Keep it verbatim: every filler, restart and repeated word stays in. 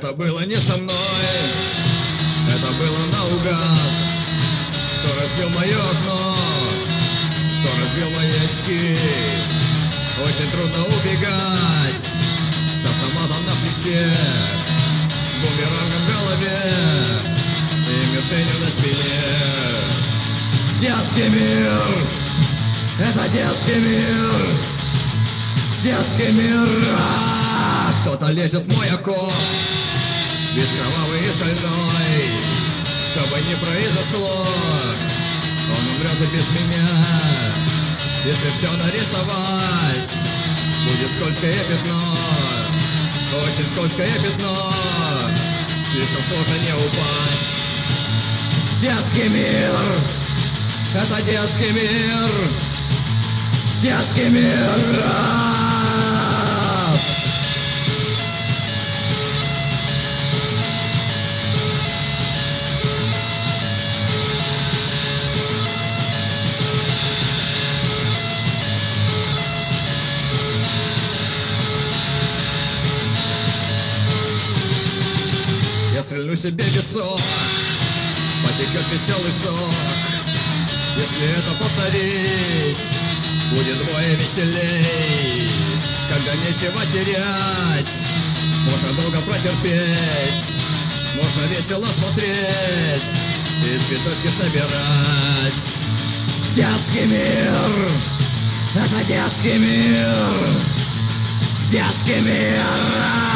Это было не со мной, это было наугад. Кто разбил мое окно, кто разбил мои очки. Очень трудно убегать с автоматом на плече, с бумерангом в голове и мишенью на спине. Детский мир, это детский мир, детский мир. А, кто-то лезет в мой окоп, бескровавый и шальной. Что бы ни произошло, он умрет и без меня. Если все нарисовать, будет скользкое пятно, очень скользкое пятно. Слишком сложно не упасть. Детский мир, это детский мир, детский мир. Я стрельну себе в висок, потекет веселый сок. Если это повторить, будет вдвое веселей. Когда нечего терять, можно долго протерпеть, можно весело смотреть и цветочки собирать. Детский мир, это детский мир, детский мир.